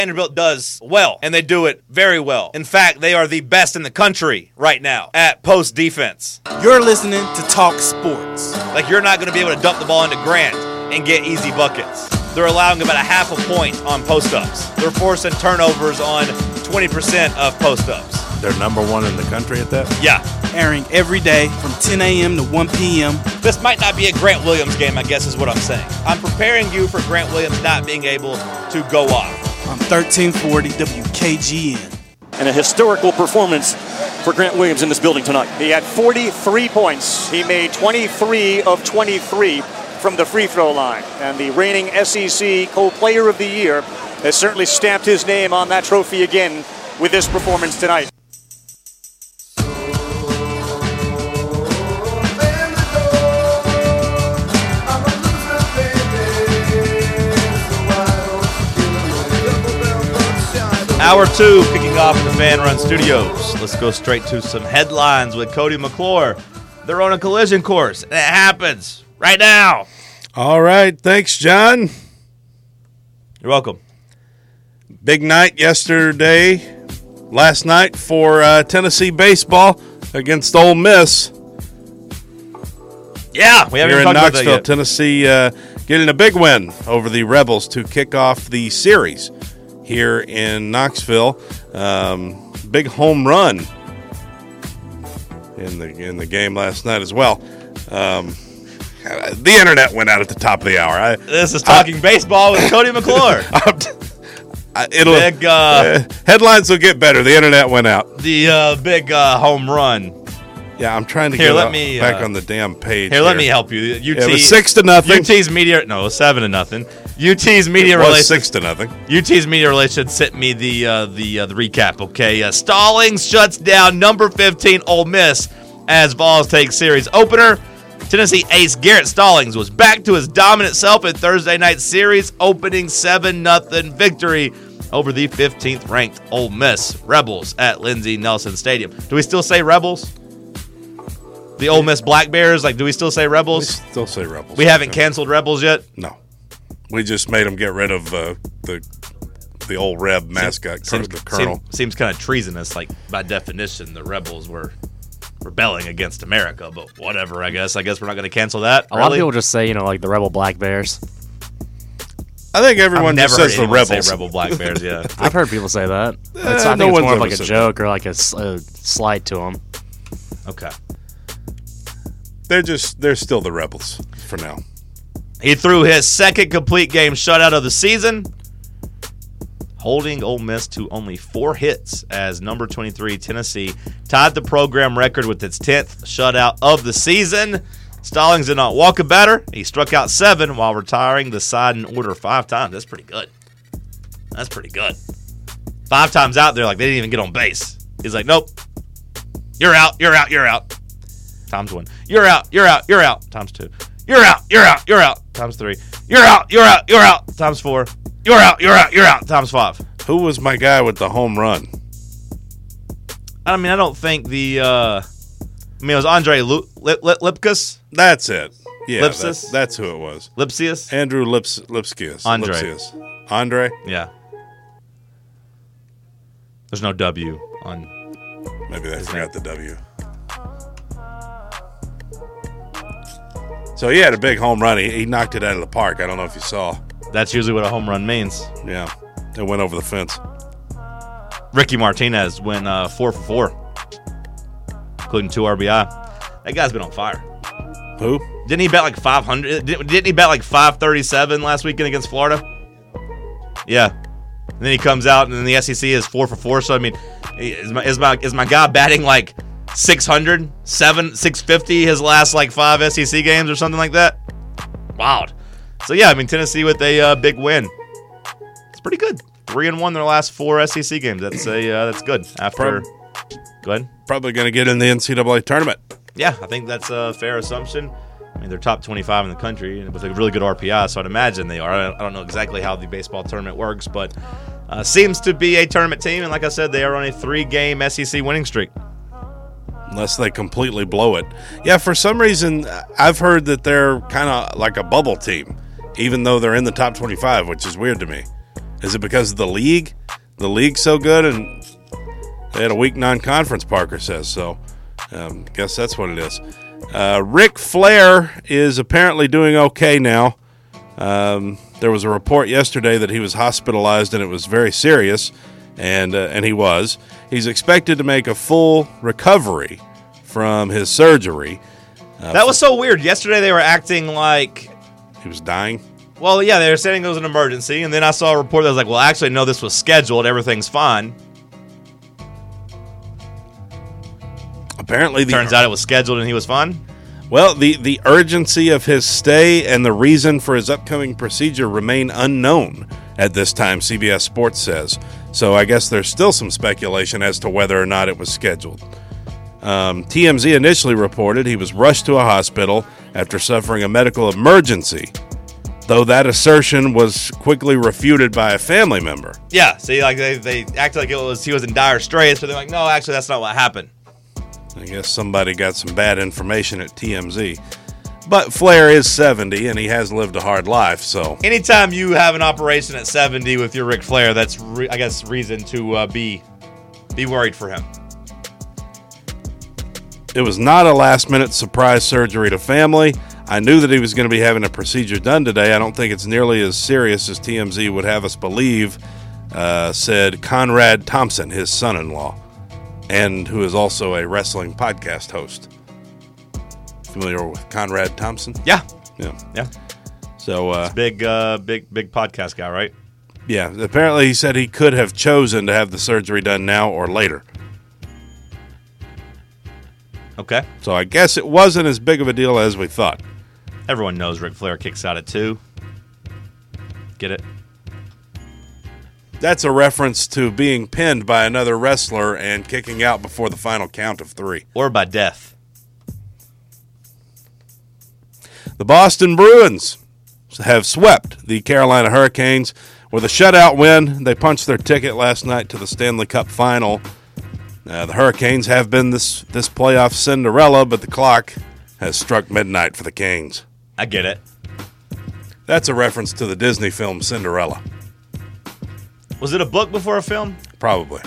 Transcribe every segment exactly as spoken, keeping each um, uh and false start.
Vanderbilt does well, and they do it very well. In fact, they are the best in the country right now at post defense. You're listening to Talk Sports. Like, you're not going to be able to dump the ball into Grant and get easy buckets. They're allowing about a half a point on post-ups. They're forcing turnovers on twenty percent of post-ups. They're number one in the country at that? Yeah. Airing every day from ten a.m. to one p.m. This might not be a Grant Williams game, I guess is what I'm saying. I'm preparing you for Grant Williams not being able to go off. On thirteen forty W K G N. And a historical performance for Grant Williams in this building tonight. He had forty-three points. He made twenty-three of twenty-three from the free throw line. And the reigning S E C Co-Player of the Year has certainly stamped his name on that trophy again with this performance tonight. Hour two kicking off in the Fan Run Studios. Let's go straight to some headlines with Cody McClure. They're on a collision course, and it happens right now. All right. Thanks, John. You're welcome. Big night yesterday, last night for uh, Tennessee baseball against Ole Miss. Yeah, we haven't Here even in talked about that Knoxville, yet. Tennessee uh, getting a big win over the Rebels to kick off the series here in Knoxville. Um, big home run in the in the game last night as well. Um, the internet went out at the top of the hour. I, This is Talking I, Baseball with Cody McClure. It'll, big, uh, uh, headlines will get better. The internet went out. The uh, big uh, home run. Yeah, I'm trying to here, get let up, me, back uh, on the damn page. Here, here. let me help you. U T, yeah, it was six to nothing. U T's media, no, it was seven to nothing. U T's media it was relations. six to nothing. U T's media relations sent me the uh, the uh, the recap. Okay, uh, Stallings shuts down number fifteen Ole Miss as Vols take series opener. Tennessee ace Garrett Stallings was back to his dominant self in Thursday night series opening seven nothing victory over the fifteenth ranked Ole Miss Rebels at Lindsey Nelson Stadium. Do we still say Rebels? The Ole Miss Black Bears, like, do we still say Rebels? We still say Rebels. We haven't canceled Rebels yet? No. We just made them get rid of uh, the the old Reb mascot, seems, the Colonel. Seems, seems kind of treasonous. Like, by definition, the Rebels were rebelling against America, but whatever, I guess. I guess we're not going to cancel that. A really? lot of people just say, you know, like the Rebel Black Bears. I think everyone I've just never says heard the Rebels. say Rebel Black Bears, yeah. I've heard people say that. It's, Uh, I think no it's one's more of ever like a said joke or like a, a slight to them. Okay. They're just they're still the Rebels for now. He threw his second complete game shutout of the season, holding Ole Miss to only four hits as number twenty-three Tennessee tied the program record with its tenth shutout of the season. Stallings did not walk a batter. He struck out seven while retiring the side in order five times. That's pretty good. That's pretty good. Five times out there, like they didn't even get on base. He's like, nope. You're out, you're out, you're out. Times one. You're out, you're out, you're out. Times two. You're out, you're out, you're out. Times three. You're out, you're out, you're out. Times four. You're out, you're out, you're out. Times five. Who was my guy with the home run? I mean, I don't think the, uh, I mean, it was Andre Lip- Lip- Lip- Lipkus? That's it. Yeah, Lipsis? that, that's who it was. Lipsius? Andrew Lips Lipskius. Andre. Lipsius. Andre? Yeah. There's no W on. Maybe they His forgot the W. So he had a big home run. He, he knocked it out of the park. I don't know if you saw. That's usually what a home run means. Yeah. It went over the fence. Ricky Martinez went uh, four for four, including two R B I. That guy's been on fire. Who? Didn't he bet like five hundred? Didn't didn't he bet like five thirty-seven last weekend against Florida? Yeah. And then he comes out, and then the S E C is four for four. So I mean, is my is my is my guy batting like six hundred, seven, six fifty his last like five S E C games or something like that? Wild. So yeah, I mean Tennessee with a uh, big win. It's pretty good. Three and one their last four S E C games. That's a uh, that's good. After, go ahead. Probably going to get in the N C double A tournament. Yeah, I think that's a fair assumption. I mean, they're top twenty-five in the country with a really good R P I, so I'd imagine they are. I don't know exactly how the baseball tournament works, but uh, seems to be a tournament team. And like I said, they are on a three-game S E C winning streak. Unless they completely blow it. Yeah, for some reason, I've heard that they're kind of like a bubble team, even though they're in the top twenty-five, which is weird to me. Is it because of the league? The league's so good, and they had a weak non-conference, Parker says. So um, guess that's what it is. Uh, Ric Flair is apparently doing okay now. Um, there was a report yesterday that he was hospitalized and it was very serious, and uh, and he was. He's expected to make a full recovery from his surgery. Uh, That was so weird. Yesterday they were acting like, He was dying. well, yeah, they were saying it was an emergency, and then I saw a report that was like, well, actually, no, this was scheduled. Everything's fine. Apparently, the Turns out it was scheduled and he was fine. Well, the, the urgency of his stay and the reason for his upcoming procedure remain unknown at this time, C B S Sports says. So I guess there's still some speculation as to whether or not it was scheduled. Um, T M Z initially reported he was rushed to a hospital after suffering a medical emergency, though that assertion was quickly refuted by a family member. Yeah, see, like they, they acted like it was he was in dire straits, but they're like, no, actually, that's not what happened. I guess somebody got some bad information at T M Z. But Flair is seventy, and he has lived a hard life, so... Anytime you have an operation at seventy with your Ric Flair, that's, re- I guess, reason to uh, be be worried for him. It was not a last-minute surprise surgery to family. I knew that he was going to be having a procedure done today. I don't think it's nearly as serious as T M Z would have us believe, uh, said Conrad Thompson, his son-in-law, and who is also a wrestling podcast host. Familiar with Conrad Thompson? Yeah, Yeah. yeah. So, uh, Big, uh, big, big podcast guy, right? yeah, apparently he said he could have chosen to have the surgery done now or later. Okay. So I guess it wasn't as big of a deal as we thought. Everyone knows Ric Flair kicks out at two. Get it? That's a reference to being pinned by another wrestler and kicking out before the final count of three. Or by death. The Boston Bruins have swept the Carolina Hurricanes with a shutout win. They punched their ticket last night to the Stanley Cup final. Uh, the Hurricanes have been this, this playoff Cinderella, but the clock has struck midnight for the Canes. I get it. That's a reference to the Disney film Cinderella. Was it a book before a film? Probably.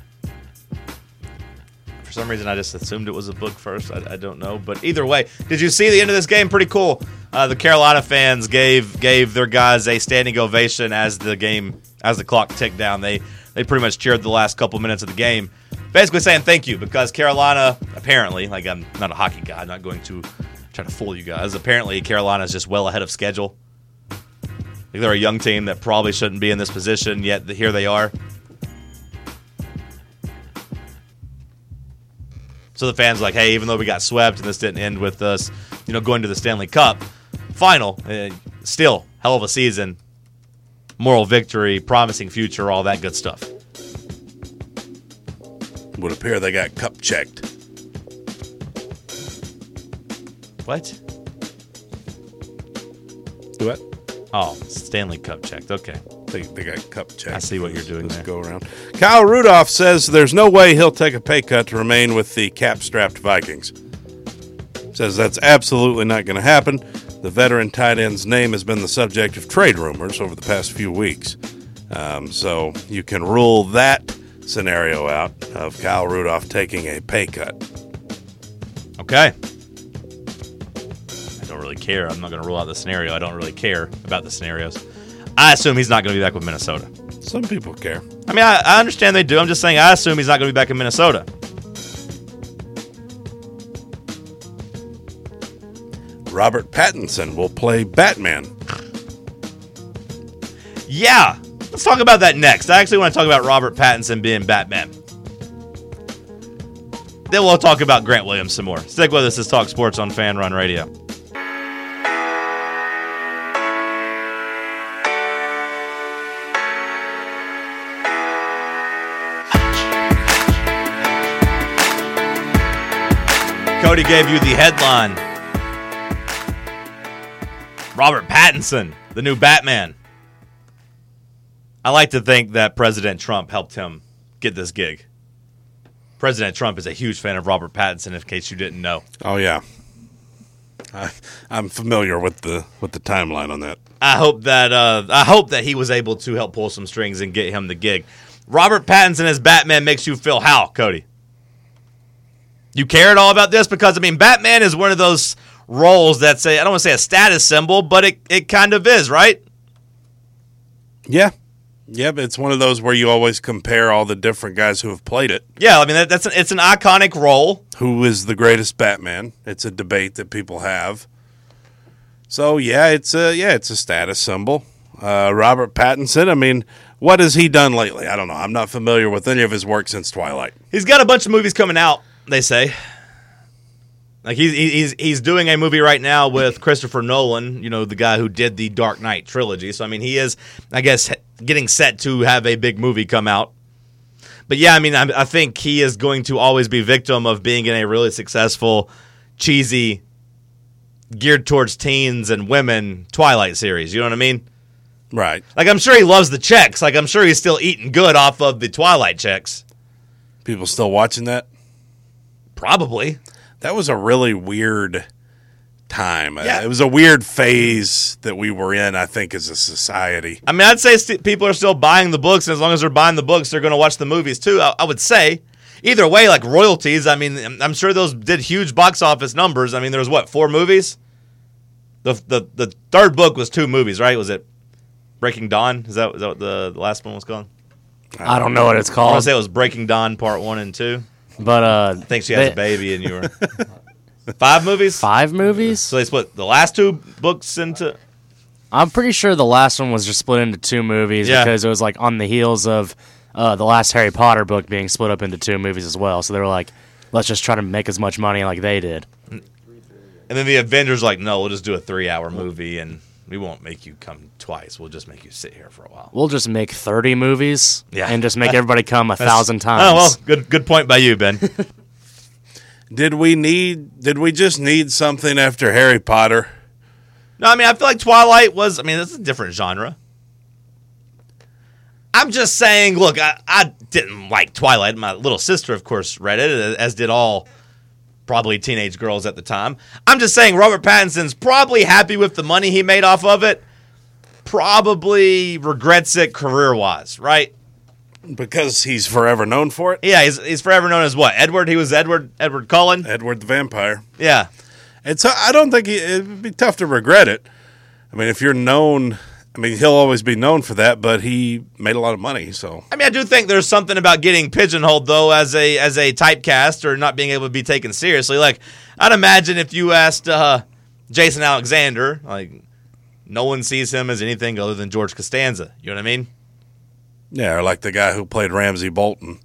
For some reason, I just assumed it was a book first. I, I don't know. But either way, did you see the end of this game? Pretty cool. Uh, the Carolina fans gave gave their guys a standing ovation as the game, as the clock ticked down. They they pretty much cheered the last couple minutes of the game, basically saying thank you, because Carolina, apparently, like I'm not a hockey guy, I'm not going to try to fool you guys. Apparently, Carolina is just well ahead of schedule. Like they're a young team that probably shouldn't be in this position, yet here they are. So the fans are like, hey, even though we got swept and this didn't end with us, you know, going to the Stanley Cup final, uh, still hell of a season, moral victory, promising future, all that good stuff. It would appear they got cup checked. What? What? Oh, Stanley Cup checked. Okay. They, they got cup checked. I see what you're this- doing this there. Go around. Kyle Rudolph says there's no way he'll take a pay cut to remain with the cap-strapped Vikings. Says that's absolutely not going to happen. The veteran tight end's name has been the subject of trade rumors over the past few weeks. Um, so you can rule that scenario out of Kyle Rudolph taking a pay cut. Okay. I don't really care. I'm not going to rule out the scenario. I don't really care about the scenarios. I assume he's not going to be back with Minnesota. Some people care. I mean, I, I understand they do. I'm just saying I assume he's not going to be back in Minnesota. Robert Pattinson will play Batman. Yeah. Let's talk about that next. I actually want to talk about Robert Pattinson being Batman. Then we'll talk about Grant Williams some more. Stick with us. This is Talk Sports on Fan Run Radio. Cody gave you the headline. Robert Pattinson, the new Batman. I like to think that President Trump helped him get this gig. President Trump is a huge fan of Robert Pattinson, in case you didn't know. Oh yeah, I, I'm familiar with the with the timeline on that. I hope that uh, I hope that he was able to help pull some strings and get him the gig. Robert Pattinson as Batman makes you feel how, Cody? You care at all about this? Because, I mean, Batman is one of those roles that's, a, I don't want to say a status symbol, but it, it kind of is, right? Yeah. Yeah, but it's one of those where you always compare all the different guys who have played it. Yeah, I mean, that, that's an, it's an iconic role. Who is the greatest Batman? It's a debate that people have. So, yeah, it's a, yeah, it's a status symbol. Uh, Robert Pattinson, I mean, what has he done lately? I don't know. I'm not familiar with any of his work since Twilight. He's got a bunch of movies coming out, they say. Like he's he's he's doing a movie right now with Christopher Nolan, you know, the guy who did the Dark Knight trilogy. So I mean, he is, I guess, getting set to have a big movie come out. But yeah, I mean, I, I think he is going to always be victim of being in a really successful, cheesy, geared towards teens and women Twilight series. You know what I mean? Right. Like I'm sure he loves the checks. Like I'm sure he's still eating good off of the Twilight checks. People still watching that? Probably. That was a really weird time. Yeah. Uh, it was a weird phase that we were in, I think, as a society. I mean, I'd say st- people are still buying the books, and as long as they're buying the books, they're going to watch the movies too. I-, I would say. Either way, like royalties, I mean, I'm-, I'm sure those did huge box office numbers. I mean, there was, what, four movies? The the the third book was two movies, right? Was it Breaking Dawn? Is that, is that what the, the last one was called? I don't know what it's I want called. to say it was Breaking Dawn Part one and two. But uh, I think she has they- a baby, and you were... Five movies? Five movies? So they split the last two books into... I'm pretty sure the last one was just split into two movies Yeah. because it was like on the heels of uh, the last Harry Potter book being split up into two movies as well. So they were like, let's just try to make as much money like they did. And then the Avengers like, no, we'll just do a three-hour movie, and we won't make you come twice. We'll just make you sit here for a while. We'll just make thirty movies Yeah. and just make everybody come a thousand times. Oh, well, good good point by you, Ben. Did we need? Did we just need something after Harry Potter? No, I mean, I feel like Twilight was, I mean, it's a different genre. I'm just saying, look, I, I didn't like Twilight. My little sister, of course, read it, as did all probably teenage girls at the time. I'm just saying Robert Pattinson's probably happy with the money he made off of it. Probably regrets it career-wise, right? Because he's forever known for it. Yeah, he's he's forever known as what? Edward? He was Edward Edward Cullen? Edward the Vampire. Yeah. It's. I don't think he, it'd be tough to regret it. I mean, if you're known, I mean, he'll always be known for that. But he made a lot of money, so. I mean, I do think there's something about getting pigeonholed, though, as a as a typecast or not being able to be taken seriously. Like, I'd imagine if you asked uh, Jason Alexander, like, no one sees him as anything other than George Costanza. You know what I mean? Yeah, or like the guy who played Ramsay Bolton.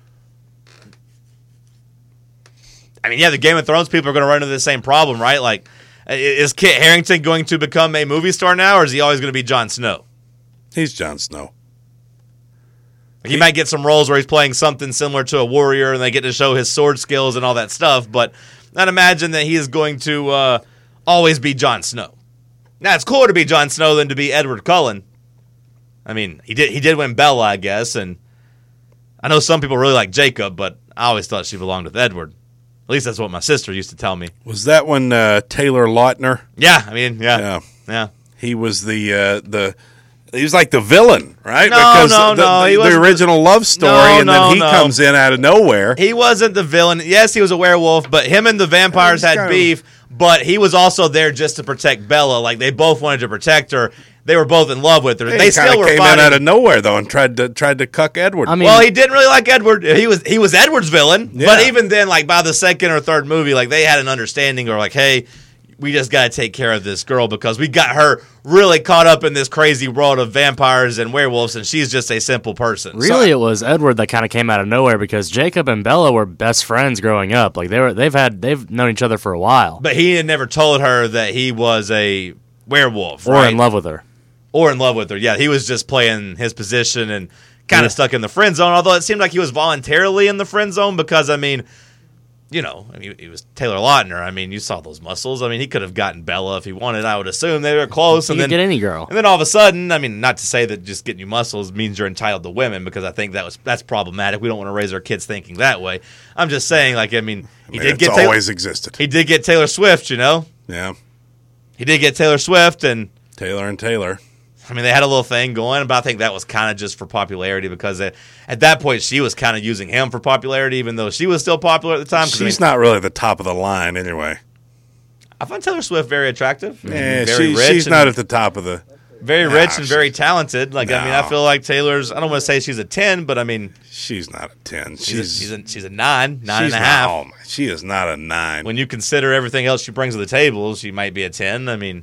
I mean, yeah, the Game of Thrones people are going to run into the same problem, right? Like, i- is Kit Harington going to become a movie star now, or is he always going to be Jon Snow? He's Jon Snow. He might get some roles where he's playing something similar to a warrior, and they get to show his sword skills and all that stuff. But I'd imagine that he is going to uh, always be Jon Snow. Now, it's cooler to be Jon Snow than to be Edward Cullen. I mean, he did he did win Bella, I guess, and I know some people really like Jacob, but I always thought she belonged with Edward. At least that's what my sister used to tell me. Was that when uh, Taylor Lautner? Yeah, I mean, yeah, Yeah. yeah. He was the uh, the. He was like the villain, right? No, because no, the, no, the, he the wasn't original love story, No, and no, then he no. comes in out of nowhere. He wasn't the villain. Yes, he was a werewolf, but him and the vampires He's had kind of- beef, but he was also there just to protect Bella. Like, they both wanted to protect her. They were both in love with her. He they kinda still were came fighting. in out of nowhere though, and tried to tried to cuck Edward. I mean, Well, he didn't really like Edward. He was he was Edward's villain. Yeah. But even then, like by the second or third movie, like they had an understanding, or like, hey, we just got to take care of this girl because we got her really caught up in this crazy world of vampires and werewolves, and she's just a simple person. really, it was Edward that kind of came out of nowhere because Jacob and Bella were best friends growing up. Like they were, they've had, they've known each other for a while, But he had never told her that he was a werewolf, or right? in love with her. Or in love with her. Yeah, he was just playing his position and kind of Yeah. stuck in the friend zone, although it seemed like he was voluntarily in the friend zone because, I mean, you know, I mean, he was Taylor Lautner. I mean, you saw those muscles. I mean, he could have gotten Bella if he wanted. I would assume they were close. You and can then get any girl. And then all of a sudden, I mean, not to say that just getting you muscles means you're entitled to women, because I think that was that's problematic. We don't want to raise our kids thinking that way. I'm just saying, like, I mean, he I mean, did it's get Taylor, always existed. he did get Taylor Swift, you know. Yeah, He did get Taylor Swift, and Taylor and Taylor. I mean, they had a little thing going, but I think that was kind of just for popularity because at, at that point she was kind of using him for popularity, even though she was still popular at the time. She's I mean, not really the top of the line anyway. I find Taylor Swift very attractive. Yeah, very she, rich. she's and not at the top of the. very Nah, rich and very she's- talented. Like I mean, I No. feel like Taylor's. I don't want to say she's a ten, but I mean, She's not a ten. she's She's a, she's a, she's a nine, nine she's and a not- half. oh my, she is not a nine. When you consider everything else she brings to the table, she might be a ten. I mean,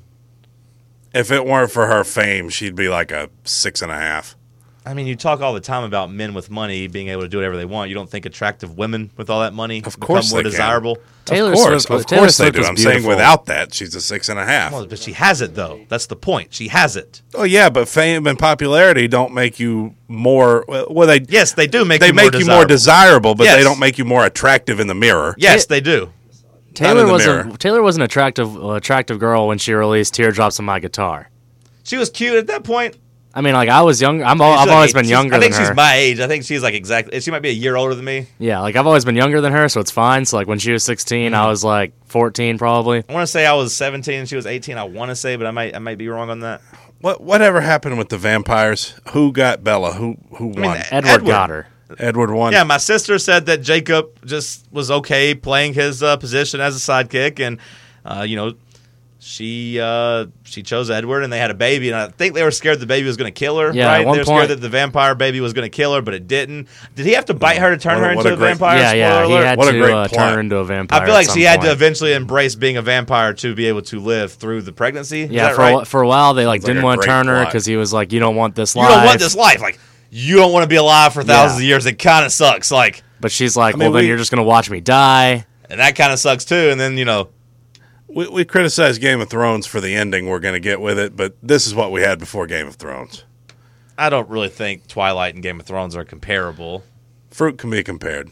If it weren't for her fame, she'd be like a six and a half. I mean, you talk all the time about men with money being able to do whatever they want. You don't think attractive women with all that money Of course become more they can. desirable? Taylor of course, Swift, of Taylor course they Swift do. was I'm saying beautiful. without that, she's a six and a half. Well, but she has it though. That's the point. She has it. Oh yeah, but fame and popularity don't make you more. Well, they Yes, they do make they you make more you more desirable. desirable, but Yes. they don't make you more attractive in the mirror. Yes, they do. Taylor the was mirror. a Taylor was an attractive uh, attractive girl when she released "Teardrops on My Guitar." She was cute at that point. I mean, like I was young. I'm al- She's I've like always eight- been she's- younger I think than she's her. my age. I think she's like exactly. She might be a year older than me. Yeah, like I've always been younger than her, so it's fine. So like when she was sixteen, Mm-hmm. I was like fourteen probably. I want to say I was seventeen and she was eighteen. I want to say, but I might I might be wrong on that. What whatever happened with the vampires? Who got Bella? Who who won? mean, Edward, Edward. got her. Edward won. Yeah, my sister said that Jacob just was okay playing his uh, position as a sidekick, and uh, you know, she uh, she chose Edward, and they had a baby, and I think they were scared the baby was going to kill her. Yeah, right? at one they were point- scared that the vampire baby was going to kill her, but it didn't. Did he have to bite her to turn What a- her what into a a, great- vampire? Yeah, yeah, Spoiler he alert. had What a to great uh, plot. turn her into a vampire. I feel at like some she had to point. eventually embrace being a vampire to be able to live through the pregnancy. Is Yeah, that for right? a, wh- for a while they like Sounds like didn't a want to great turn her plot. because he was like, "You don't want this you life." don't want this life. Like you don't want to be alive for thousands Yeah. of years. It kind of sucks. Like, But she's like, I mean, "Well, then we- you're just gonna watch me die." and that kind of sucks too. And then you know. We, we criticized Game of Thrones for the ending we're going to get with it, but this is what we had before Game of Thrones. I don't really think Twilight and Game of Thrones are comparable. Fruit can be compared.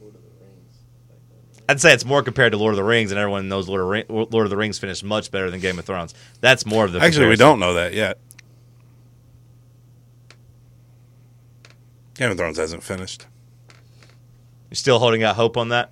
I'd say it's more compared to Lord of the Rings, and everyone knows Lord of, Ring, Lord of the Rings finished much better than Game of Thrones. That's more of the Actually, we comparison. don't know that yet. Game of Thrones hasn't finished. You're still holding out hope on that?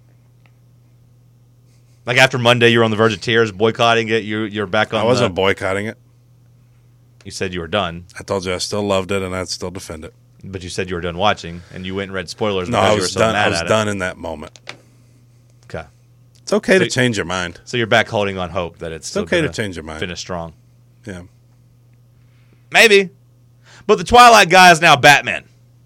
Like after Monday, you were on the verge of tears, boycotting it. You, you're back on I wasn't the, boycotting it. You said you were done, I told you I still loved it, and I'd still defend it. but you said you were done watching, and you went and read spoilers No, because I you were was so done. mad I was at done in that moment. it. Okay. It's okay So- to change your mind. So you're back holding on hope that it's, It's still okay to gonna change your mind. finish strong. Yeah. Maybe. But the Twilight guy is now Batman.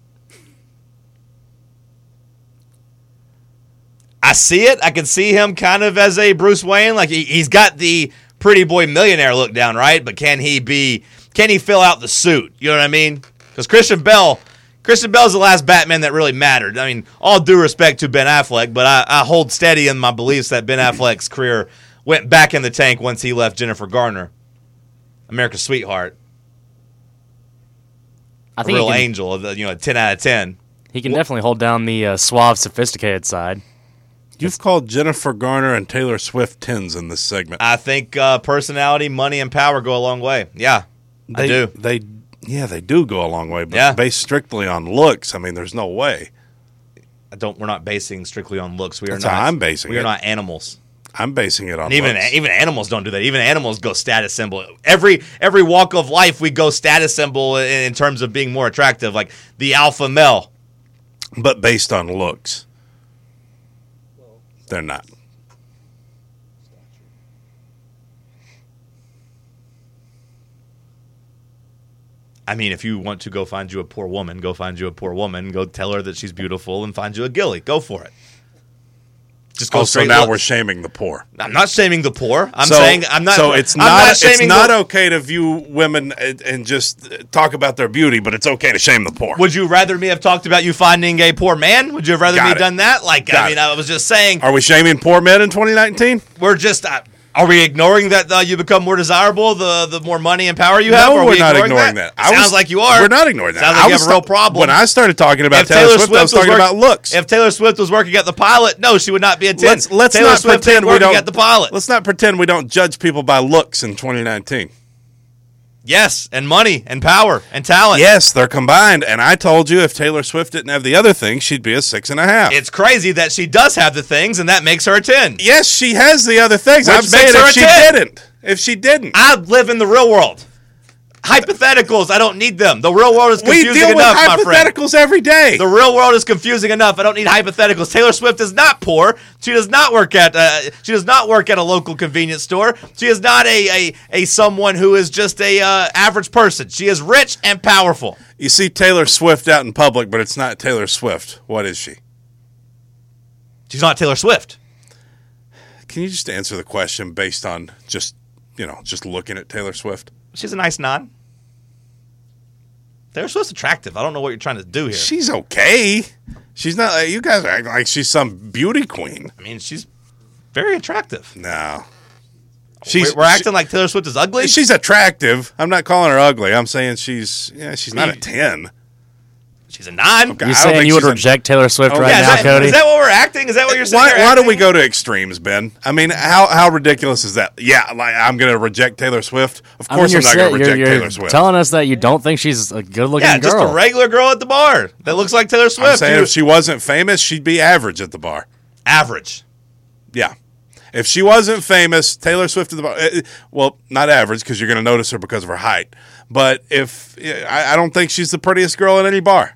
I see it. I can see him kind of as a Bruce Wayne. Like he, he's got the pretty boy millionaire look down, right? But can he be? Can he fill out the suit? You know what I mean? Because Christian Bale, Christian Bale's the last Batman that really mattered. I mean, all due respect to Ben Affleck, but I, I hold steady in my beliefs that Ben Affleck's career went back in the tank once he left Jennifer Garner, America's sweetheart, I a think real he can, angel, of the, you know, a ten out of ten. he can definitely hold down the uh, suave, sophisticated side. You've called Jennifer Garner and Taylor Swift tens in this segment. I think uh, personality, money, and power go a long way. Yeah, They, I do. They, yeah, they do go a long way, but Yeah. based strictly on looks, I mean, there's no way. I don't. We're not basing strictly on looks. We are That's not. how I'm basing We are it. not animals. I'm basing it on And even looks. even animals don't do that. Even animals go status symbol. Every every walk of life, we go status symbol in, in terms of being more attractive. Like the alpha male. but based on looks. They're not. I mean, if you want to go find you a poor woman, go find you a poor woman. Go tell her that she's beautiful and find you a gilly. Go for it. Just go Oh, so straight. now looks. we're shaming the poor. I'm not shaming the poor. I'm so, saying I'm not. So it's I'm not. it's shaming not the, okay to view women and, and just talk about their beauty, but it's okay to shame the poor. Would you rather me have talked about you finding a poor man? Would you have rather Got me it. done that? Like, Got I mean, it. I was just saying, Are we shaming poor men in twenty nineteen? we're just. Uh, are we ignoring that uh, you become more desirable the the more money and power you have? No, Are we're we not ignoring that. I Sounds was- like you are. We're not ignoring that. Sounds like I you was have a real sta- problem. When I started talking about If Taylor, Swift, I was talking work- about looks. If Taylor Swift was working at the pilot, no, she would not be a ten. let's let's Taylor not Swift pretend ain't we working don't at the pilot. Let's not pretend we don't judge people by looks in twenty nineteen. Yes, and money and power and talent. Yes, they're combined. And I told you if Taylor Swift didn't have the other thing, she'd be a six and a half. It's crazy that she does have the things, and that makes her a ten. yes, she has the other things. Which I'm saying makes her if a she ten. didn't, if she didn't? I live in the real world. Hypotheticals, I don't need them. The real world is We confusing deal with enough, my friend. hypotheticals every day. The real world is confusing enough. I don't need hypotheticals. Taylor Swift is not poor. She does not work at uh, she does not work at a local convenience store. She is not a a, a someone who is just a uh, average person. She is rich and powerful. You see Taylor Swift out in public, but it's not Taylor Swift. What is she? She's not Taylor Swift. Can you just answer the question based on just, you know, just looking at Taylor Swift? She's a nice nod. Taylor Swift's attractive. I don't know what you're trying to do here. She's okay. She's not. You guys are acting like she's some beauty queen. I mean, she's very attractive. No. She's, we're, we're acting like Taylor Swift is ugly? She's attractive. I'm not calling her ugly. I'm saying she's yeah, she's not a She- ten. She's a nine. Okay. You I don't saying think you would she's a- reject Taylor Swift Oh, right Yeah, is now, that, Cody? is that what we're acting? Is that what you're saying? Why, you're why do acting? we go to extremes, Ben? I mean, how how ridiculous is that? Yeah, like I'm going to reject Taylor Swift. Of I mean, course, you're I'm not sa- going to reject you're, you're Taylor Swift. telling us that you don't think she's a good-looking Yeah, girl. just a regular girl at the bar that looks like Taylor Swift. I'm saying You- if she wasn't famous, she'd be average at the bar. average. Yeah. If she wasn't famous, Taylor Swift at the bar, eh, well, not average because you're going to notice her because of her height. But if I, I don't think she's the prettiest girl at any bar.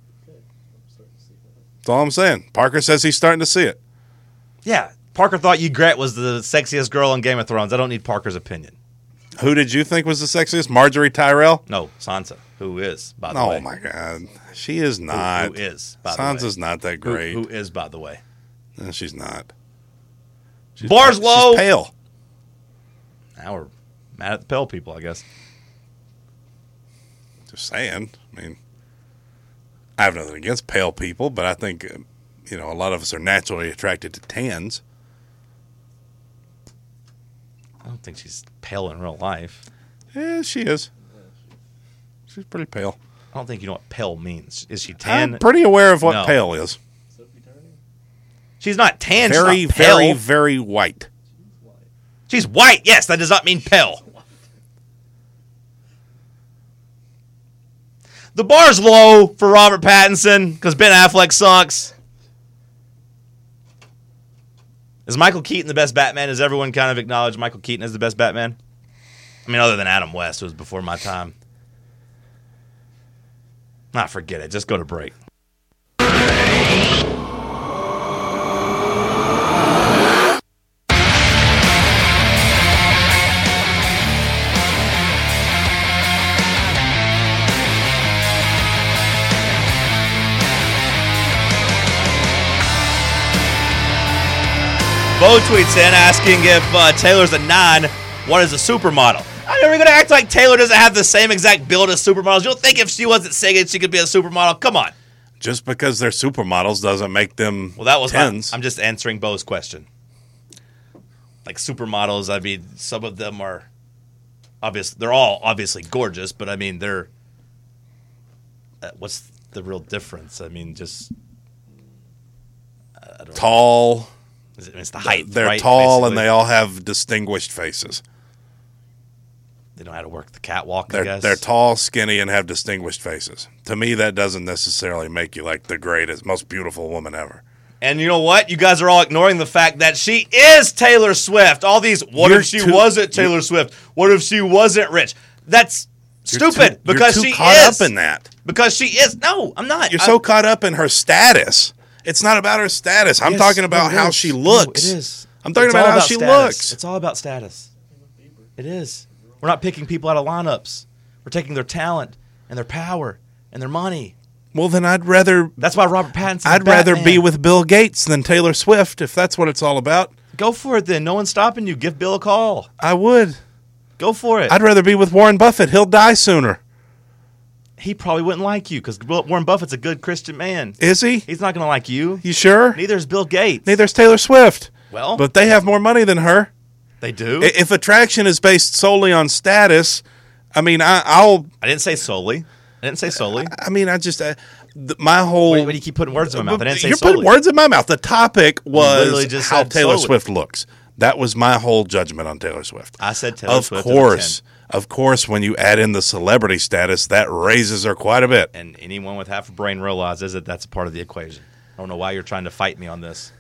That's all I'm saying. Parker says he's starting to see it. Yeah, Parker thought Ygritte was the sexiest girl on Game of Thrones. I don't need Parker's opinion. Who did you think was the sexiest? Marjorie Tyrell? No, Sansa, who is, by the Oh, way. my God. She is Who- not. who is, by the Sansa's way. not that Who- great. who is, by the way. No, she's not. She's Bars pa- low. She's pale. Now we're mad at the pale people, I guess. Just saying. I mean, I have nothing against pale people, but I think, uh, you know, a lot of us are naturally attracted to tans. I don't think she's pale in real life. Yeah, she is. She's pretty pale. I don't think you know what pale means. Is she tan? I'm pretty aware of what No. pale is. She's not tan. Very, she's not pale. very, very white. She's white. Yes, that does not mean pale. The bar's low for Robert Pattinson because Ben Affleck sucks. Is Michael Keaton the best Batman? Does everyone kind of acknowledge Michael Keaton as the best Batman? I mean, other than Adam West, who was before my time. Nah, forget it. Just go to break. Bo tweets in asking if uh, Taylor's a nine, what is a supermodel? I mean, we're going to act like Taylor doesn't have the same exact build as supermodels. You don't think if she wasn't singing, she could be a supermodel? Come on. Just because they're supermodels doesn't make them Well, that was my, tens. I'm just answering Bo's question. Like supermodels, I mean, some of them are obvious. They're all obviously gorgeous, but I mean, they're. Uh, what's the real difference? I mean, just I don't tall. know. It's, it's the height. They're right, tall basically. and they all have distinguished faces. They know how to work the catwalk. I They're guess they're tall, skinny, and have distinguished faces. To me, that doesn't necessarily make you like the greatest, most beautiful woman ever. And you know what? You guys are all ignoring the fact that she is Taylor Swift. All these, what You're if she too- wasn't Taylor Swift? What if she wasn't rich? That's You're stupid too- because you're too she caught is. up in that. Because she is. No, I'm not. You're I'm- so caught up in her status. It's not about her status. I'm Yes, talking about no, it how is. she No, looks. it is. I'm talking It's about all how she status. looks. It's all about status. It is. We're not picking people out of lineups. We're taking their talent and their power and their money. Well, then I'd rather That's why Robert Pattinson. I'd rather be with Bill Gates than Taylor Swift if that's what it's all about. Go for it then. No one's stopping you. Give Bill a call. I would. Go for it. I'd rather be with Warren Buffett. He'll die sooner. He probably wouldn't like you because Warren Buffett's a good Christian man. Is he? He's not going to like you. You sure? Neither is Bill Gates. Neither's Taylor Swift. Well, But they have more money than her. they do. I- If attraction is based solely on status, I mean, I, I'll. I didn't say solely. I didn't say solely. I mean, I just uh, th- my whole. Why, why do you keep putting words in my mouth? I didn't say You're solely. putting words in my mouth. The topic literally was just how said Taylor solely. Swift looks. That was my whole judgment on Taylor Swift. I said Taylor Of Swift is a course, of course, when you add in the celebrity status, that raises her quite a bit. And anyone with half a brain realizes that that's a part of the equation. I don't know why you're trying to fight me on this.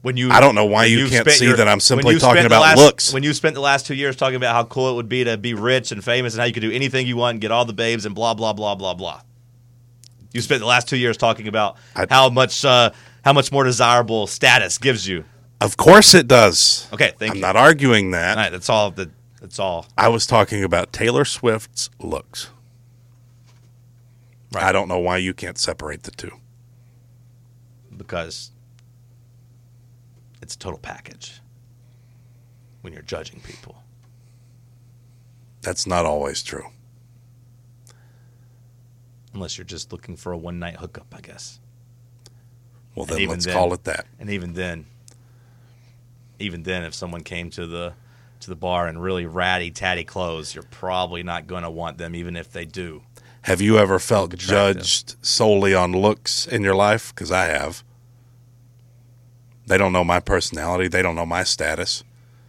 When you, I don't know why when you you've can't spent see your- that I'm when simply you've talking spent the about last- looks. When you spent the last two years talking about how cool it would be to be rich and famous and how you could do anything you want and get all the babes and blah, blah, blah, blah, blah. You spent the last two years talking about I- how much uh, how much more desirable status gives you. Of course it does. Okay, thank I'm you. not arguing that. All right, that's all. That, that's all. I was talking about Taylor Swift's looks. Right. I don't know why you can't separate the two. Because it's a total package when you're judging people. That's not always true. Unless you're just looking for a one-night hookup, I guess. Well, And then even let's then- call it that. And even then, even then, if someone came to the to the bar in really ratty, tatty clothes, you're probably not going to want them, even if they do. Have you ever felt attractive. judged solely on looks in your life? Because I have. They don't know my personality. They don't know my status.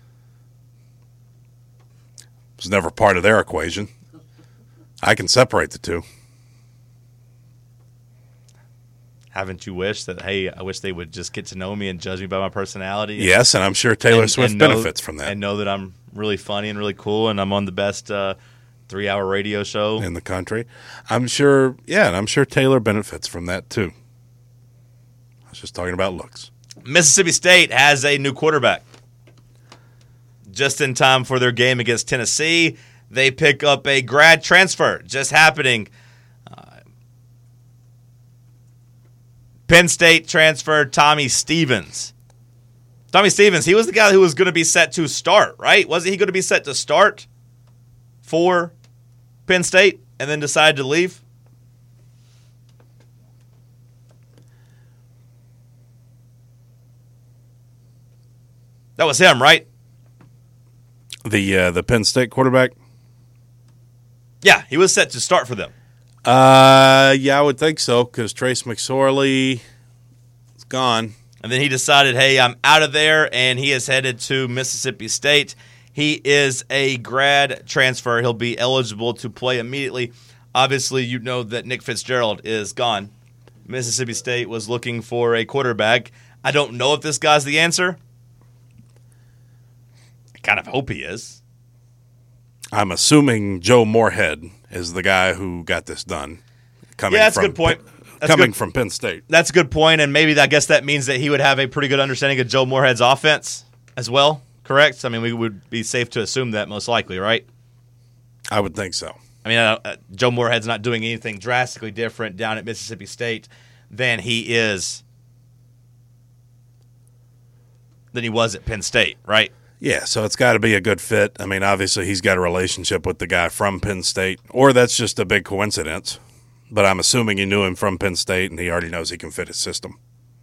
It was never part of their equation. I can separate the two. Haven't you wished that, hey, I wish they would just get to know me and judge me by my personality? Yes, and I'm sure Taylor And- Swift and know- benefits from that And know that I'm really funny and really cool and I'm on the best uh, three-hour radio show. in the country. I'm sure, yeah, and I'm sure Taylor benefits from that too. I was just talking about looks. Mississippi State has a new quarterback. Just in time for their game against Tennessee, they pick up a grad transfer. Just happening. Uh, Penn State transfer Tommy Stevens. Tommy Stevens, he was the guy who was going to be set to start, right? Wasn't he going to be set to start for Penn State and then decided to leave? That was him, right? The uh, the Penn State quarterback. Yeah, he was set to start for them. Uh, yeah, I would think so because Trace McSorley is gone. And then he decided, hey, I'm out of there, and he is headed to Mississippi State. He is a grad transfer. He'll be eligible to play immediately. Obviously, you know that Nick Fitzgerald is gone. Mississippi State was looking for a quarterback. I don't know if this guy's the answer. I kind of hope he is. I'm assuming Joe Moorhead is the guy who got this done. Coming Yeah, that's a from good point. Penn- That's coming good. from Penn State. That's a good point, and maybe I guess that means that he would have a pretty good understanding of Joe Moorhead's offense as well, correct? I mean, we would be safe to assume that most likely, right? I would think so. I mean, uh, uh, Joe Moorhead's not doing anything drastically different down at Mississippi State than he is than he was at Penn State, right? Yeah, so it's got to be a good fit. I mean, obviously he's got a relationship with the guy from Penn State, or that's just a big coincidence. But I'm assuming he knew him from Penn State, and he already knows he can fit his system.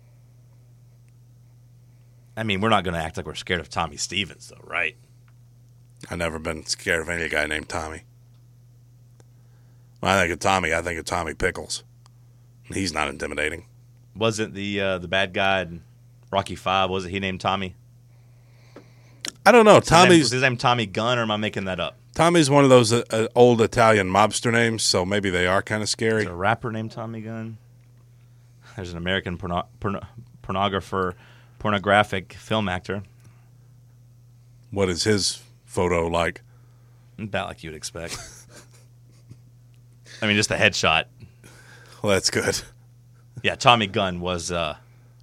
I mean, we're not going to act like we're scared of Tommy Stevens, though, right? I've never been scared of any guy named Tommy. When I think of Tommy, I think of Tommy Pickles. He's not intimidating. Wasn't the uh, the bad guy in Rocky Five, wasn't he named Tommy? I don't know. Was his name- Tommy's was his name Tommy Gunn, or am I making that up? Tommy's one of those uh, uh, old Italian mobster names, so maybe they are kind of Is scary. there a rapper named Tommy Gunn? There's an American porno- porno- pornographer, pornographic film actor. What is his photo like? About like you'd expect. I mean, just a headshot. Well, that's good. Yeah, Tommy Gunn was uh,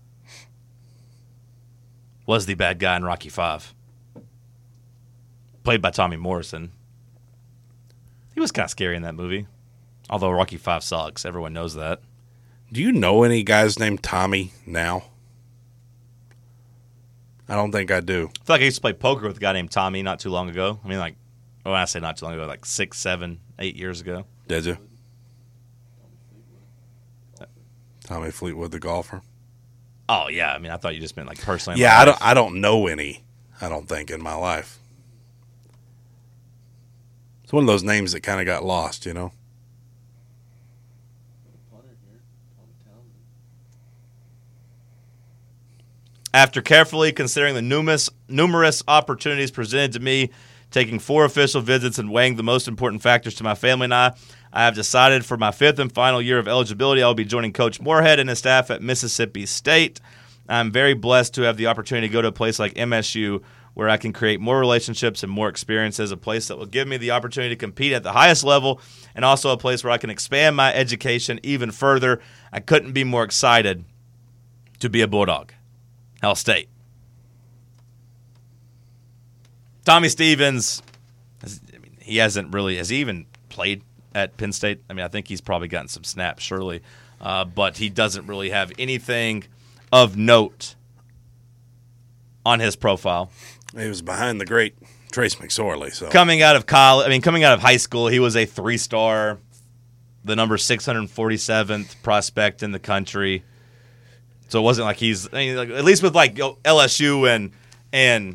was the bad guy in Rocky Five, played by Tommy Morrison. He was kind of scary in that movie, although Rocky Five sucks. Everyone knows that. Do you know any guys named Tommy now? I don't think I do. I feel like I used to play poker with a guy named Tommy not too long ago. I mean, like, when I say not too long ago, like six, seven, eight years ago. Did you? Tommy Fleetwood, the golfer. Oh yeah, I mean, I thought you just meant like personally. in Yeah, my I life. don't. I don't know any. I don't think in my life. It's one of those names that kind of got lost, you know. After carefully considering the numerous, numerous opportunities presented to me, taking four official visits and weighing the most important factors to my family and I, I have decided for my fifth and final year of eligibility, I will be joining Coach Moorhead and his staff at Mississippi State. I'm very blessed to have the opportunity to go to a place like M S U where I can create more relationships and more experiences, a place that will give me the opportunity to compete at the highest level, and also a place where I can expand my education even further. I couldn't be more excited to be a Bulldog. Hell State. Tommy Stevens, I mean, he hasn't really, has he even played at Penn State? I mean, I think he's probably gotten some snaps, surely, uh, but he doesn't really have anything of note on his profile. He was behind the great Trace McSorley. So coming out of college, I mean, coming out of high school, he was a three-star, the number six hundred forty-seventh prospect in the country. So it wasn't like he's, I mean, like, at least with like L S U and and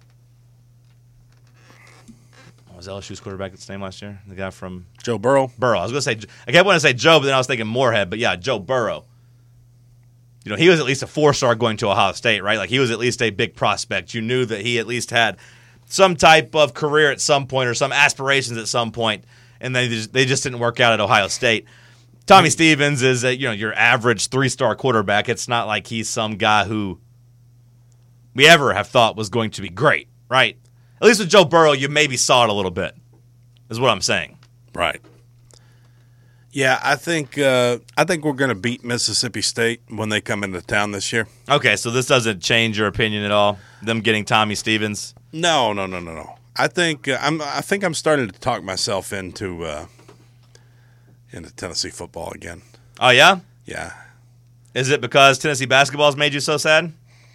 what was L S U's quarterback at the name last year? The guy from Joe Burrow. Burrow. I was going to say, I kept wanting to say Joe, but then I was thinking Moorhead. But yeah, Joe Burrow. You know, he was at least a four-star going to Ohio State, right? Like, he was at least a big prospect. You knew that he at least had some type of career at some point or some aspirations at some point, and they just, they just didn't work out at Ohio State. Tommy Stevens is a, you know, your average three-star quarterback. It's not like he's some guy who we ever have thought was going to be great, right? At least with Joe Burrow, you maybe saw it a little bit, is what I'm saying. Right. Yeah, I think uh, I think we're going to beat Mississippi State when they come into town this year. Okay, so this doesn't change your opinion at all, them getting Tommy Stevens? No, no, no, no, no. I think uh, I'm. I think I'm starting to talk myself into uh, into Tennessee football again. Oh, yeah? Yeah. Is it because Tennessee basketball has made you so sad?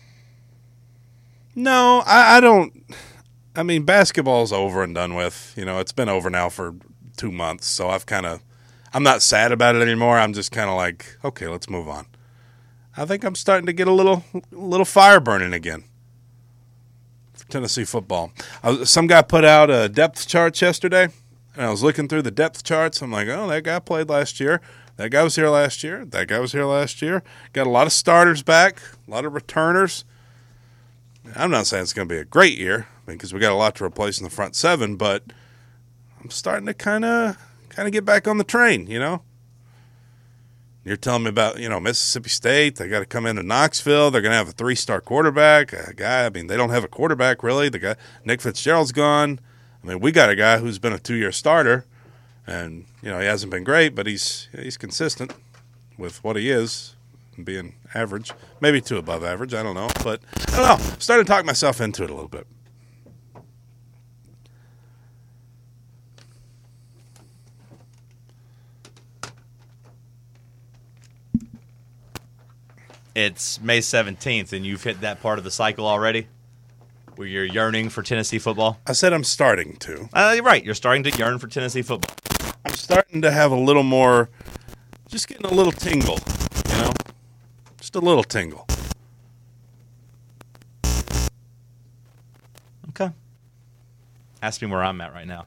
No, I, I don't. I mean, basketball's over and done with. You know, it's been over now for two months, so I've kind of. I'm not sad about it anymore. I'm just kind of like, okay, let's move on. I think I'm starting to get a little, little fire burning again for Tennessee football. I was, some guy put out a depth chart yesterday, and I was looking through the depth charts. I'm like, oh, that guy played last year. That guy was here last year. That guy was here last year. Got a lot of starters back, a lot of returners. I'm not saying it's going to be a great year because we got a lot to replace in the front seven, but I'm starting to kind of. Kind of get back on the train, you know. You're telling me about, you know, Mississippi State. They got to come into Knoxville. They're going to have a three-star quarterback. A guy, I mean, they don't have a quarterback really. The guy, Nick Fitzgerald's gone. I mean, we got a guy who's been a two-year starter, and you know he hasn't been great, but he's he's consistent with what he is, being average, maybe two above average. I don't know, but I don't know. Started to talk myself into it a little bit. It's May seventeenth, and you've hit that part of the cycle already where you're yearning for Tennessee football? I said I'm starting to. Uh, you're right. You're starting to yearn for Tennessee football. I'm starting to have a little more, just getting a little tingle, you know? Just a little tingle. Okay. Ask me where I'm at right now.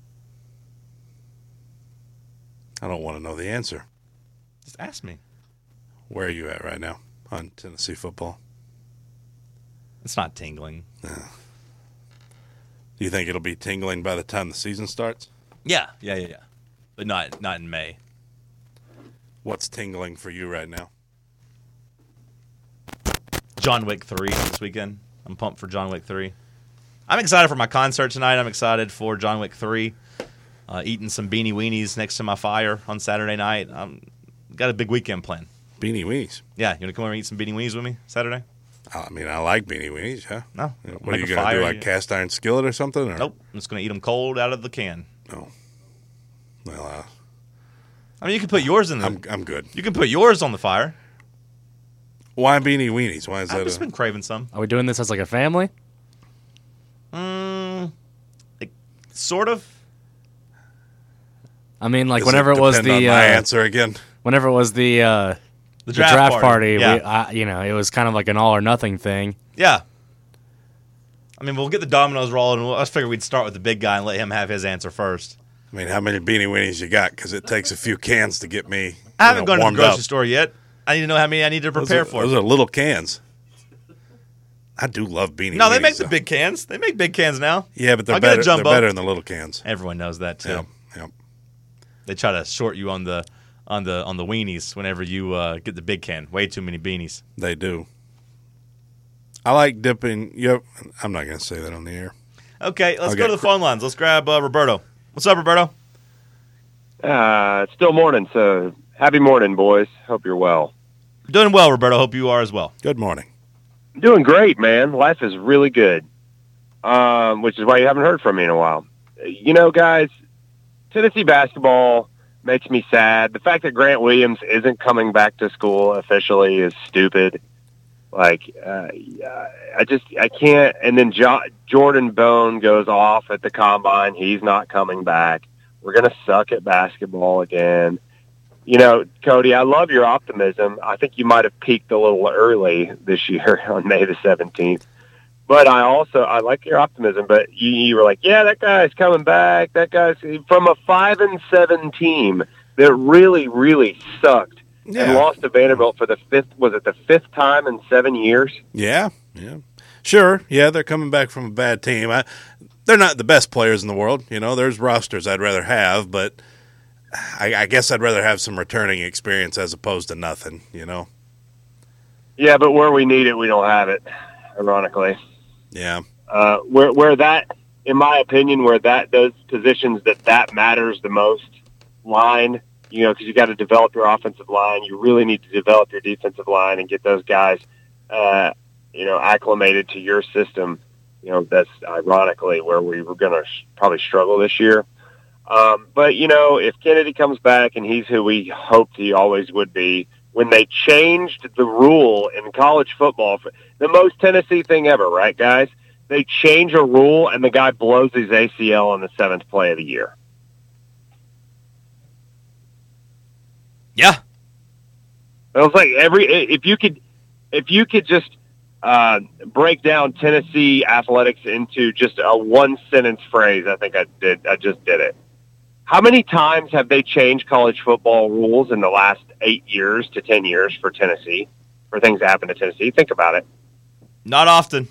I don't want to know the answer. Just ask me. Where are you at right now on Tennessee football? It's not tingling. Do you think it'll be tingling by the time the season starts? Yeah, yeah, yeah, yeah. But not not in May. What's tingling for you right now? John Wick three this weekend. I'm pumped for John Wick three. I'm excited for my concert tonight. I'm excited for John Wick three. Uh, eating some beanie weenies next to my fire on Saturday night. I'm got a big weekend planned. Beanie Weenies. Yeah, you want to come over and eat some beanie weenies with me Saturday? I mean, I like Beanie Weenies, yeah. No. What are you going to do, like cast iron skillet or something? Or? Nope. I'm just going to eat them cold out of the can. No. Well, uh, I mean, you can put yours in the... I'm, I'm good. You can put yours on the fire. Why Beanie Weenies? Why is that? I've just a... been craving some. Are we doing this as like a family? Mm, like, sort of. I mean, like Does whenever it, it was depend the on my uh, answer again. whenever it was the uh, The the draft, draft, party. party, Yeah. we, I, you know, it was kind of like an all or nothing thing. Yeah. I mean, we'll get the dominoes rolling. We'll, I just figured we'd start with the big guy and let him have his answer first. I mean, how many Beanie Weenies you got? Because it takes a few cans to get me. I haven't you know, gone to the warmed grocery up. store yet. I need to know how many I need to prepare those are, for. Those are little cans. I do love Beanie Weenies. No, they make the though. big cans. They make big cans now. Yeah, but they're I'll get a better. They're jumbo. better than the little cans. Everyone knows that too. Yep, yep. They try to short you on the on the on the weenies whenever you uh, get the big can. Way too many beanies. They do. I like dipping. Yep, I'm not going to say that on the air. Okay, let's I'll go get to the cr- phone lines. Let's grab uh, Roberto. What's up, Roberto? Uh, it's still morning, so happy morning, boys. Hope you're well. Doing well, Roberto. Hope you are as well. Good morning. Doing great, man. Life is really good, um, which is why you haven't heard from me in a while. You know, guys, Tennessee basketball makes me sad. The fact that Grant Williams isn't coming back to school officially is stupid. Like, uh, I just, I can't. And then jo- Jordan Bone goes off at the combine. He's not coming back. We're going to suck at basketball again. You know, Cody, I love your optimism. I think you might have peaked a little early this year on May the seventeenth. But I also, I like your optimism, but you, you were like, yeah, that guy's coming back. That guy's from a five and seven team that really, really sucked. Yeah. And lost to Vanderbilt for the fifth, was it the fifth time in seven years? Yeah, yeah. Sure, yeah, they're coming back from a bad team. I, they're not the best players in the world. You know, there's rosters I'd rather have, but I, I guess I'd rather have some returning experience as opposed to nothing, you know? Yeah, but where we need it, we don't have it, ironically. Yeah. Uh, where, where that, in my opinion, where that those positions that that matters the most, line, you know, because you got to develop your offensive line. You really need to develop your defensive line and get those guys, uh, you know, acclimated to your system. You know, that's ironically where we were going to sh- probably struggle this year. Um, but, you know, if Kennedy comes back and he's who we hoped he always would be, when they changed the rule in college football, the most Tennessee thing ever, right, guys? They change a rule and the guy blows his A C L on the seventh play of the year. Yeah. It was like every if you could if you could just uh, break down Tennessee athletics into just a one sentence phrase, I think I did. I just did it. How many times have they changed college football rules in the last eight years to ten years for Tennessee, for things that happen to Tennessee? Think about it. Not often.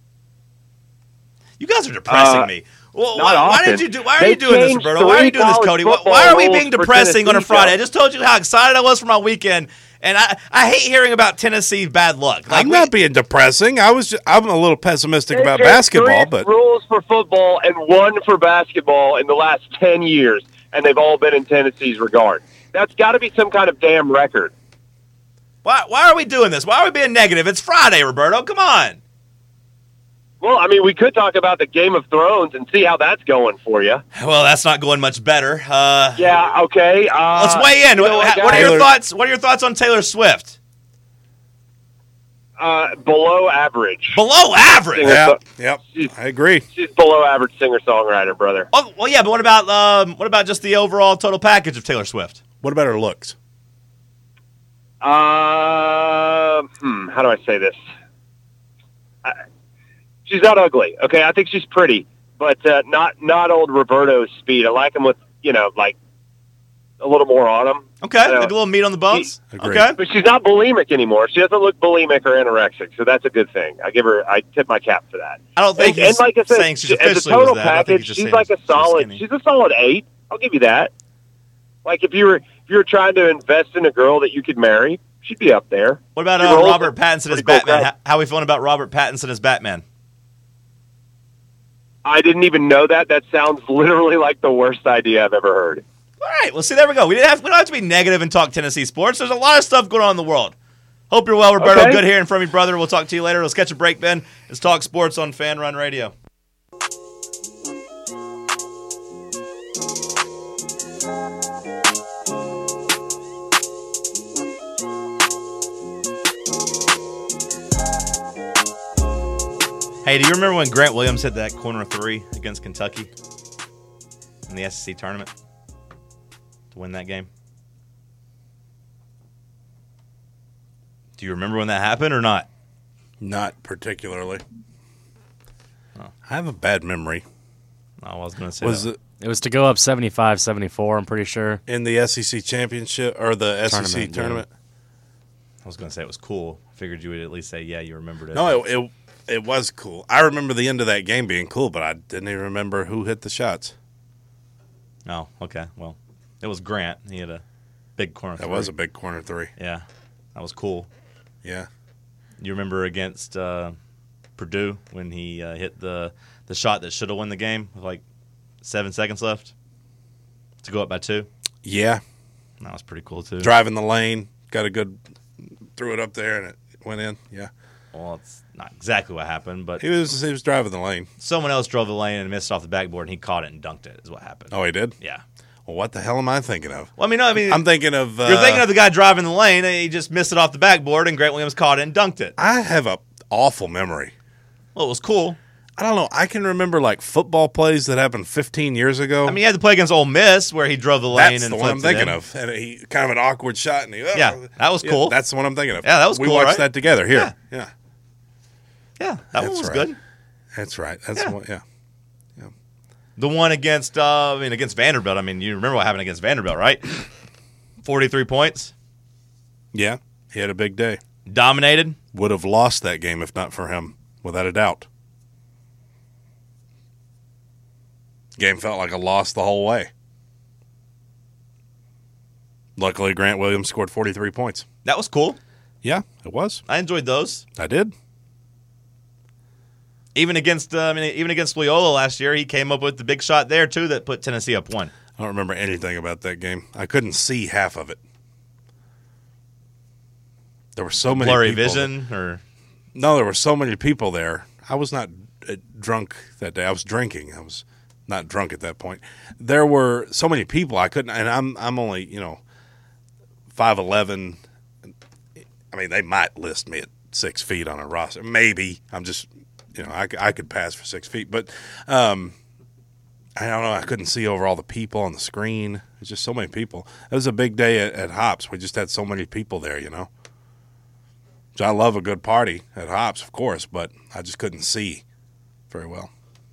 You guys are depressing Uh, me. Well, not why, why often. did you do? Why are They you doing this, changed Roberto? Why are you three doing this, college Cody? Why, football why are we rules being for depressing on a Tennessee, Friday? Joe. I just told you how excited I was for my weekend, and I, I hate hearing about Tennessee bad luck. Like I'm we- not being depressing. I was just, I'm a little pessimistic They about changed basketball, three but rules for football and one for basketball in the last ten years, and they've all been in Tennessee's regard. That's got to be some kind of damn record. why, why are we doing this? Why are we being negative? It's Friday, Roberto. Come on. Well, I mean, we could talk about the Game of Thrones and see how that's going for you. Well, that's not going much better. Uh, Yeah, okay. Uh, let's weigh in. you know what, what, what are your Taylor- thoughts? What are your thoughts on Taylor Swift? Uh, below average. Below average. Singer- yeah, yep, I agree. She's below average singer-songwriter, brother. Oh, well, yeah, but what about um, what about just the overall total package of Taylor Swift? What about her looks? Uh, hmm, how do I say this? I, she's not ugly, okay? I think she's pretty, but uh, not not old Roberto's speed. I like him with, you know, like a little more on him. Okay, I know. like a little meat on the bones. Agreed. Okay, But she's not bulimic anymore. She doesn't look bulimic or anorexic, so that's a good thing. I give her, I tip my cap for that. I don't think And, and he's like I said, saying she's as a officially total was that. I think package, he's just she's saying like a she's solid. skinny. She's a solid eight. I'll give you that. Like if you were if you were trying to invest in a girl that you could marry, she'd be up there. What about She uh, rolls Robert a Pattinson as pretty cool Batman? guy. How, how are we feeling about Robert Pattinson as Batman? I didn't even know that. That sounds literally like the worst idea I've ever heard. All right, well, see, there we go. We didn't have we don't have to be negative and talk Tennessee sports. There's a lot of stuff going on in the world. Hope you're well, Roberto. Okay. Good hearing from you, brother. We'll talk to you later. Let's catch a break, Ben. Let's talk sports on Fan Run Radio. Hey, do you remember when Grant Williams hit that corner three against Kentucky in the S E C tournament to win that game? Do you remember when that happened or not? Not particularly. Oh. I have a bad memory. No, I was going to say Was that. it It was to go up seventy-five seventy-four, I'm pretty sure. in the S E C championship or the S E C Tournament, yeah. tournament? I was going to say it was cool. I figured you would at least say, yeah, you remembered it. No, it, it it was cool. I remember the end of that game being cool, but I didn't even remember who hit the shots. Oh, okay. Well, it was Grant. He had a big corner That three. was a big corner three. Yeah, that was cool. Yeah. You remember against uh, Purdue when he uh, hit the the shot that should have won the game with like seven seconds left to go up by two. Yeah. That was pretty cool, too. Driving the lane, got a good – threw it up there and it went in. Yeah. Well, it's not exactly what happened, but He was he was driving the lane. someone else drove the lane and missed off the backboard, and he caught it and dunked it is what happened. Oh, he did? Yeah. Well, what the hell am I thinking of? Well, I mean, no, I mean, I'm thinking of uh, you're thinking of the guy driving the lane, and he just missed it off the backboard, and Grant Williams caught it and dunked it. I have a awful memory. Well, it was cool. I don't know. I can remember like football plays that happened fifteen years ago. I mean, he had to play against Ole Miss where he drove the lane that's and the one I'm flipped it thinking in. of. And he kind of an awkward shot. And he, oh, Yeah, that was yeah, cool. that's the one I'm thinking of. Yeah, that was we cool, watched right? that together here. Yeah, Yeah, that That's one was right. good. that's right. That's Yeah. what. Yeah, The one against, uh, I mean, against Vanderbilt. I mean, you remember what happened against Vanderbilt, right? forty-three points, yeah. He had a big day. dominated. Would have lost that game if not for him, without a doubt. Game felt like a loss the whole way. Luckily, Grant Williams scored forty-three points. That was cool. Yeah, it was. I enjoyed those. I did. Even against, uh, I mean, even against Loyola last year, he came up with the big shot there too that put Tennessee up one. I don't remember anything about that game. I couldn't see half of it. There were so many Blurry people vision, or No, there were so many people there. I was not uh, drunk that day. I was drinking. I was not drunk at that point. There were so many people I couldn't, and I'm I'm only you know five eleven. I mean, they might list me at six feet on a roster. Maybe I'm just you know I, I could pass for six feet, but um, I don't know. I couldn't see over all the people on the screen. There's just so many people. It was a big day at, at Hops. We just had so many people there, you know. So I love a good party at Hops, of course, but I just couldn't see very well.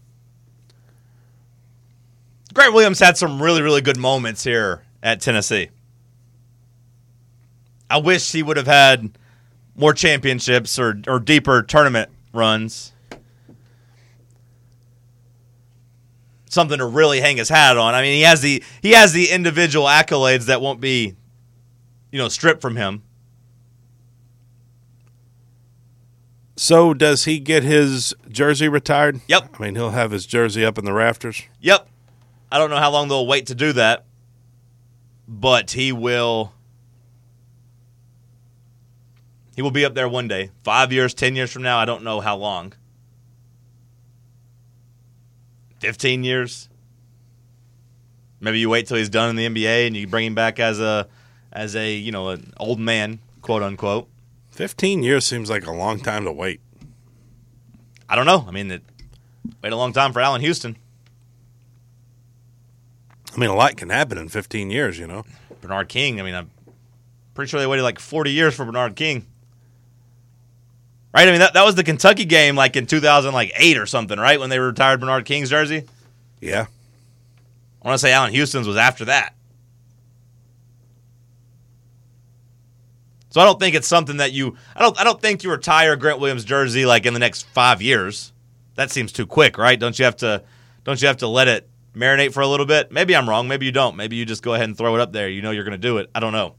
Grant Williams had some really, really good moments here at Tennessee. I wish he would have had more championships or, or deeper tournament runs. Something to really hang his hat on. I mean, he has the he has the individual accolades that won't be, you know, stripped from him. So does he get his jersey retired? Yep. I mean, he'll have his jersey up in the rafters. Yep. I don't know how long they'll wait to do that, but he will. He will be up there one day. Five years, ten years from now, I don't know how long. Fifteen years. Maybe you wait till he's done in the N B A and you bring him back as a, as a you know an old man, quote unquote. Fifteen years seems like a long time to wait. I don't know. I mean, it, wait a long time for Allen Houston. I mean, a lot can happen in fifteen years, you know. Bernard King. I mean, I'm pretty sure they waited like forty years for Bernard King. Right? I mean, that, that was the Kentucky game like in two thousand eight or something, right? When they retired Bernard King's jersey. Yeah. I want to say Allen Houston's was after that. So I don't think it's something that you I don't I don't think you retire Grant Williams' jersey like in the next five years. That seems too quick, right? Don't you have to don't you have to let it marinate for a little bit? Maybe I'm wrong. Maybe you don't. Maybe you just go ahead and throw it up there. You know you're going to do it. I don't know.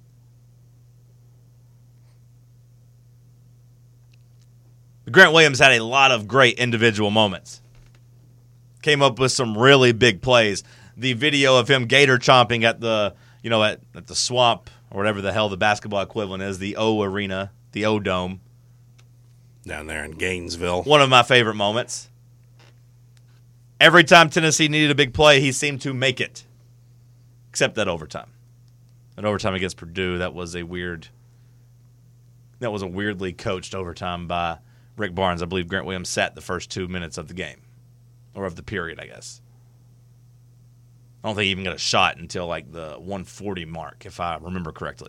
Grant Williams had a lot of great individual moments. Came up with some really big plays. The video of him gator chomping at the, you know, at, at the Swamp or whatever the hell the basketball equivalent is, the O Arena, the O Dome. Down there in Gainesville. One of my favorite moments. Every time Tennessee needed a big play, he seemed to make it. Except that overtime. That overtime against Purdue, that was a weird that was a weirdly coached overtime by Rick Barnes. I believe Grant Williams sat the first two minutes of the game. Or of the period, I guess. I don't think he even got a shot until like the one forty mark, if I remember correctly.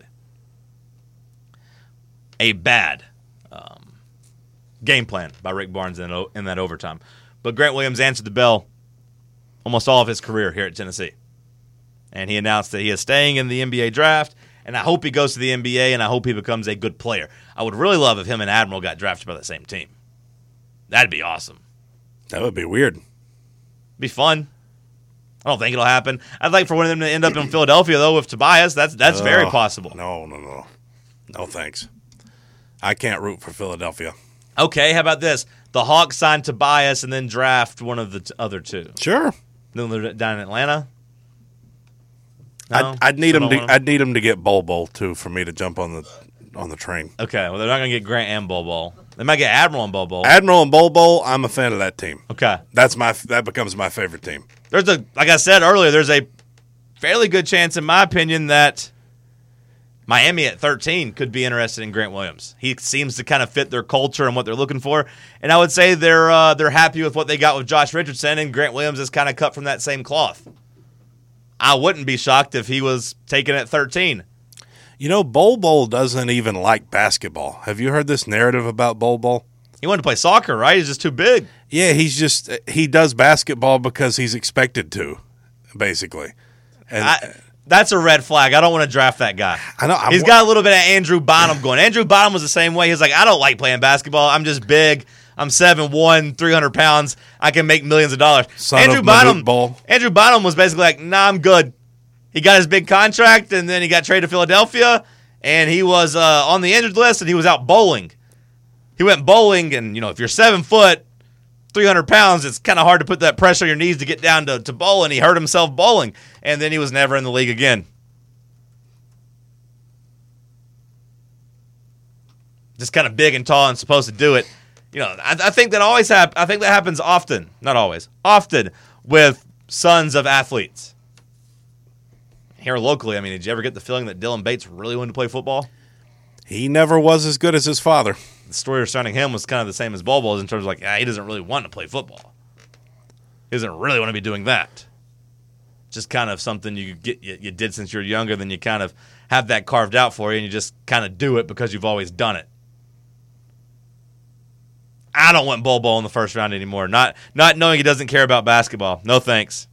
A bad um, game plan by Rick Barnes in, in that overtime. But Grant Williams answered the bell almost all of his career here at Tennessee. And he announced that he is staying in the N B A draft, and I hope he goes to the N B A, and I hope he becomes a good player. I would really love if him and Admiral got drafted by the same team. That'd be awesome. That would be weird. Be fun. I don't think it'll happen. I'd like for one of them to end up in Philadelphia, though, with Tobias. That's that's Oh, very possible. No, no, no. No, thanks. I can't root for Philadelphia. Okay, how about this? the Hawks sign Tobias and then draft one of the t- other two. Sure. Then they're down in Atlanta. No? I'd, I'd need Still him don't to. want him? I'd need him to get Bol Bol too for me to jump on the on the train. Okay, well they're not going to get Grant and Bol Bol. They might get Admiral and Bol Bol. Admiral and Bol Bol. I'm a fan of that team. Okay, That's my. That becomes my favorite team. there's a like I said earlier. There's a fairly good chance, in my opinion, that Miami at thirteen could be interested in Grant Williams. He seems to kind of fit their culture and what they're looking for, and I would say they're uh, they're happy with what they got with Josh Richardson, and Grant Williams is kind of cut from that same cloth. I wouldn't be shocked if he was taken at thirteen. You know, Bol Bol doesn't even like basketball. Have you heard this narrative about Bol Bol? He wanted to play soccer, right? He's just too big. Yeah, he's just he does basketball because he's expected to, basically. And I, that's a red flag. I don't want to draft that guy. I know I He's wa- got a little bit of Andrew Bonham going. Andrew Bonham was the same way. He's like, I don't like playing basketball. I'm just big. I'm seven one, three hundred pounds. I can make millions of dollars. Son Andrew of Bonham. Manute Bol. Andrew Bonham was basically like, nah, I'm good. He got his big contract, and then he got traded to Philadelphia, and he was uh, on the injured list, and he was out bowling. He went bowling, and you know, if you're seven foot, three hundred pounds, it's kind of hard to put that pressure on your knees to get down to, to bowl, and he hurt himself bowling, and then he was never in the league again. Just kind of big and tall and supposed to do it. You know, I, I think that always hap- I think that happens often, not always, often with sons of athletes. Here locally, I mean, did you ever get the feeling that Dylan Bates really wanted to play football? he never was as good as his father. The story surrounding him was kind of the same as Bol Bol's in terms of like, ah, he doesn't really want to play football. He doesn't really want to be doing that. Just kind of something you get you, you did since you were younger, then you kind of have that carved out for you, and you just kind of do it because you've always done it. I don't want Bol Bol in the first round anymore. Not not knowing he doesn't care about basketball. No thanks.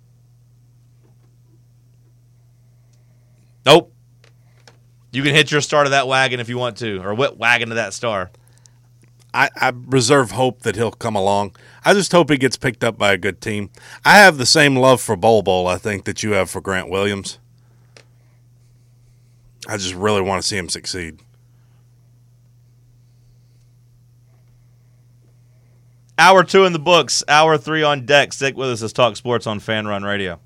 Nope. You can hit your star to that wagon if you want to, or whip wagon to that star. I, I reserve hope that he'll come along. I just hope he gets picked up by a good team. I have the same love for Bol Bol, I think, that you have for Grant Williams. I just really want to see him succeed. Hour two in the books, hour three on deck. Stick with us as Talk Sports on Fan Run Radio.